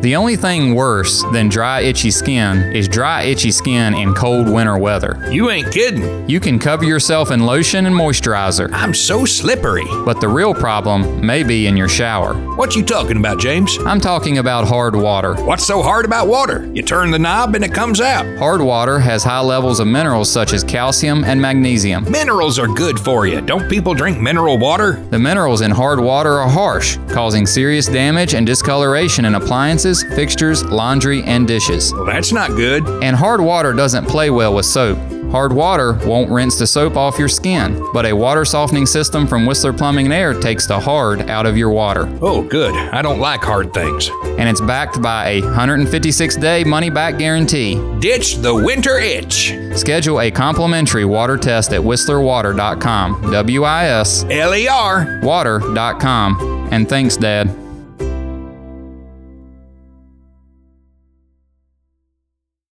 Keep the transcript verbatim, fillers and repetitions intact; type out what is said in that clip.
The only thing worse than dry, itchy skin is dry, itchy skin in cold winter weather. You ain't kidding. You can cover yourself in lotion and moisturizer, I'm so slippery. but the real problem may be in your shower. What you talking about, James? I'm talking about hard water. What's so hard about water? You turn the knob and it comes out. Hard water has high levels of minerals such as calcium and magnesium. Minerals are good for you. Don't people drink mineral water? The minerals in hard water are harsh, causing serious damage and discoloration in appliances, fixtures, laundry, and dishes. Well, that's not good. And hard water doesn't play well with soap. Hard water won't rinse the soap off your skin, but a water softening system from Whistler Plumbing and Air takes the hard out of your water. Oh, good. I don't like hard things. And it's backed by a one hundred fifty-six day money-back guarantee. Ditch the winter itch. Schedule a complimentary water test at whistler water dot com, W I S L E R. water dot com. And thanks, Dad.